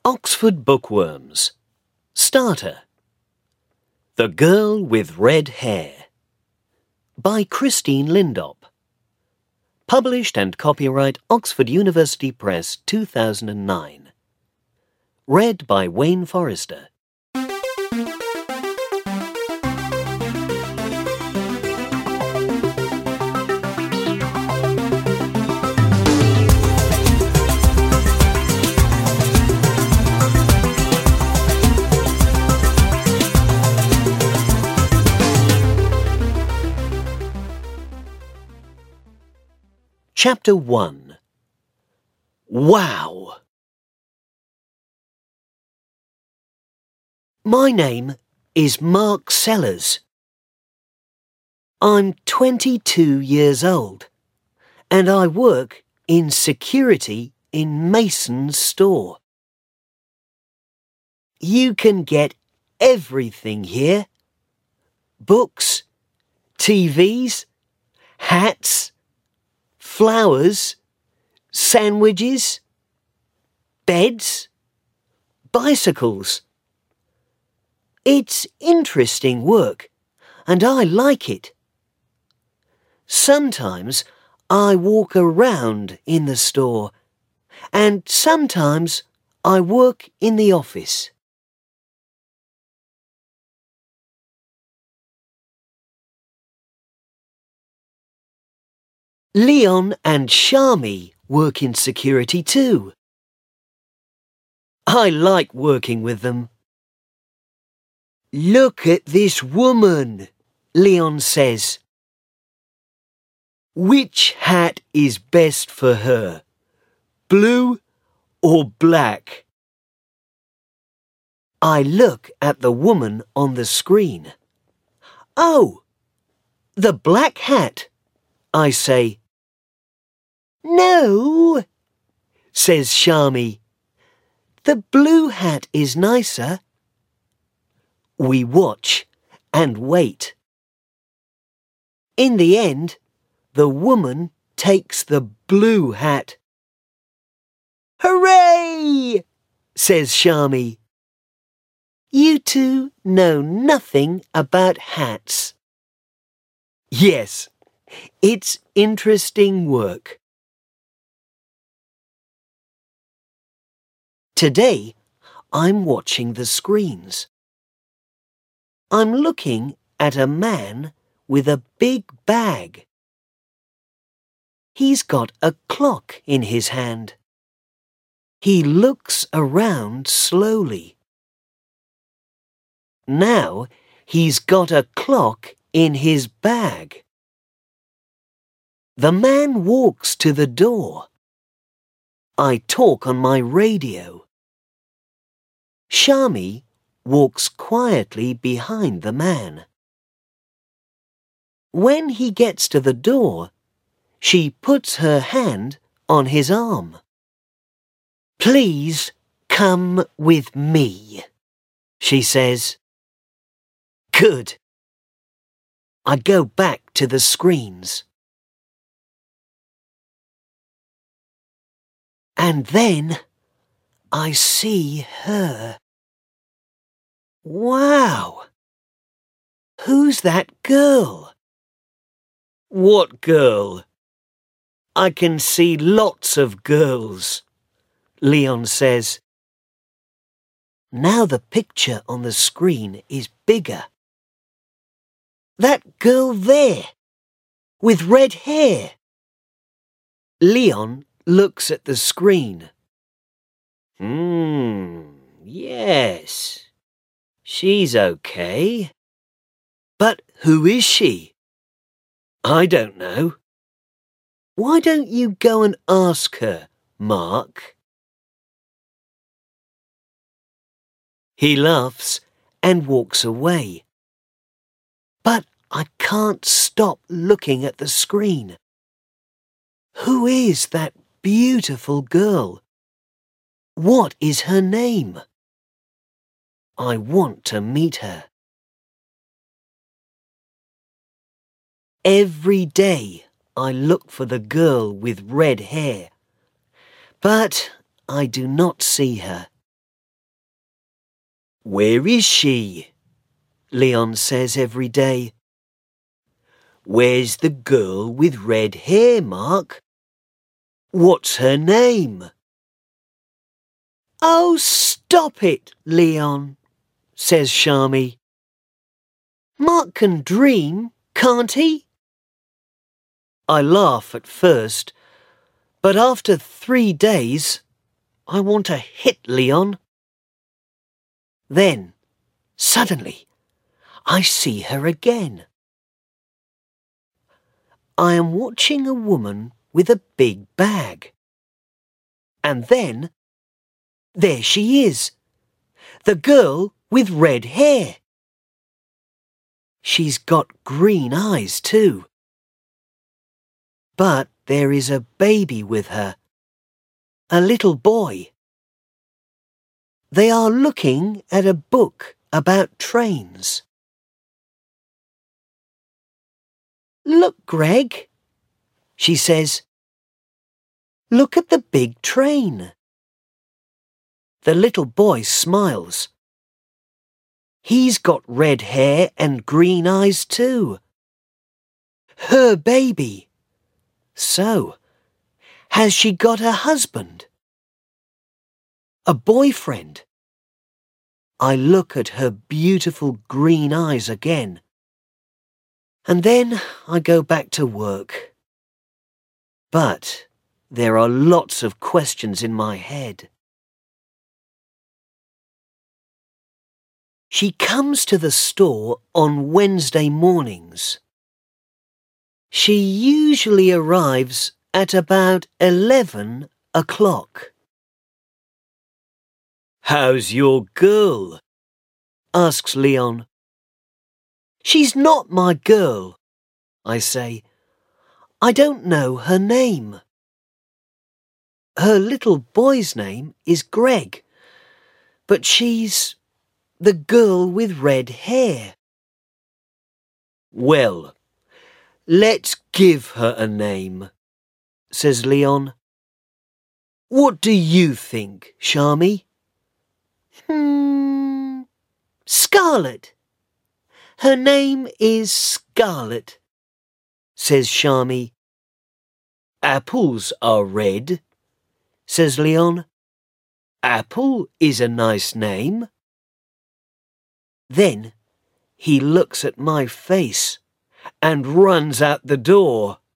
Oxford Bookworms. Starter. The Girl with Red Hair. By Christine Lindop. Published and copyright Oxford University Press 2009. Read by Wayne Forrester. Chapter 1. Wow! My name is Mark Sellers. I'm 22 years old and I work in security in Mason's store. You can get everything here. Books, TVs, hats, flowers, sandwiches, beds, bicycles. It's interesting work, and I like it. Sometimes I walk around in the store, and sometimes I work in the office. Leon and Shami work in security too. I like working with them. Look at this woman, Leon says. Which hat is best for her, blue or black? I look at the woman on the screen. Oh, the black hat, I say. No, says Shami. The blue hat is nicer. We watch and wait. In the end, the woman takes the blue hat. Hooray! Says Shami. You two know nothing about hats. Yes, it's interesting work. Today, I'm watching the screens. I'm looking at a man with a big bag. He's got a clock in his hand. He looks around slowly. Now he's got a clock in his bag. The man walks to the door. I talk on my radio. Shami walks quietly behind the man. When he gets to the door, she puts her hand on his arm. Please come with me, she says. Good. I go back to the screens. And then I see her. Wow! Who's that girl? What girl? I can see lots of girls, Leon says. Now the picture on the screen is bigger. That girl there, with red hair. Leon looks at the screen. Yes. She's okay. But who is she? I don't know. Why don't you go and ask her, Mark? He laughs and walks away. But I can't stop looking at the screen. Who is that beautiful girl? What is her name? I want to meet her. Every day I look for the girl with red hair, but I do not see her. Where is she? Leon says every day. Where's the girl with red hair, Mark? What's her name? Oh, stop it, Leon, says Shami. Mark can dream, can't he? I laugh at first, but after 3 days, I want to hit Leon. Then, suddenly, I see her again. I am watching a woman with a big bag. And then, there she is, the girl with red hair. She's got green eyes too. But there is a baby with her, a little boy. They are looking at a book about trains. Look, Greg, she says. Look at the big train. The little boy smiles. He's got red hair and green eyes too. Her baby. So, has she got a husband? A boyfriend? I look at her beautiful green eyes again. And then I go back to work. But there are lots of questions in my head. She comes to the store on Wednesday mornings. She usually arrives at about 11 o'clock. How's your girl? Asks Leon. She's not my girl, I say. I don't know her name. Her little boy's name is Greg, but she's the girl with red hair. Well, let's give her a name, says Leon. What do you think, Shami? Scarlet. Her name is Scarlet, says Shami. Apples are red, says Leon. Apple is a nice name. Then he looks at my face and runs out the door.